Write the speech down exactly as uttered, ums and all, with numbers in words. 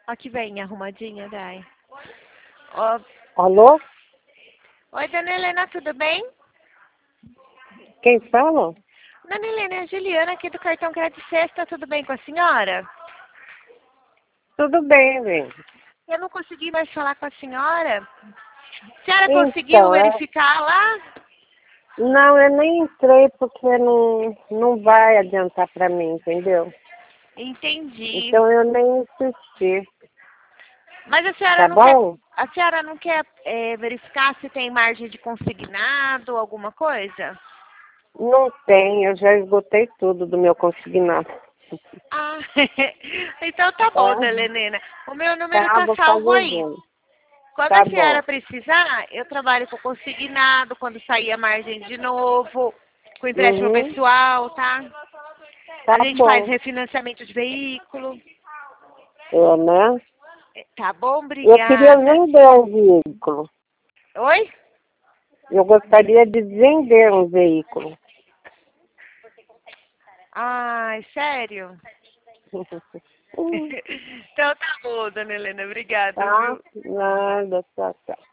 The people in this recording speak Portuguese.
Ó que vem arrumadinha, Dai. Ó. Alô? Oi, Dona Helena, tudo bem? Quem fala? Dona Helena, é a Juliana aqui do Cartão Crédito Sexta, tudo bem com a senhora? Tudo bem, bem. Eu não consegui mais falar com a senhora. A senhora conseguiu Então, é... verificar lá? não, eu nem entrei porque não, não vai adiantar pra mim, entendeu? Entendi. Então eu nem insisti. Mas a senhora Tá não quer, bom? a senhora não quer é, verificar se tem margem de consignado, alguma coisa? Não tem, eu já esgotei tudo do meu consignado. Ah, então tá bom, Tá? Dona Helena. O meu número Tá, tá vou salvo fazer aí. junto. Quando Tá a bom. senhora precisar, eu trabalho com consignado, quando sair a margem de novo, com empréstimo Uhum. pessoal, tá? Tá A gente faz bom. refinanciamento de veículo. É, né? Tá bom? Eu queria Obrigada. vender um veículo. Oi? Eu gostaria de vender um veículo. Ai, sério? Então tá bom, Dona Helena. Obrigada, Tá? viu? Nada, tchau, tchau.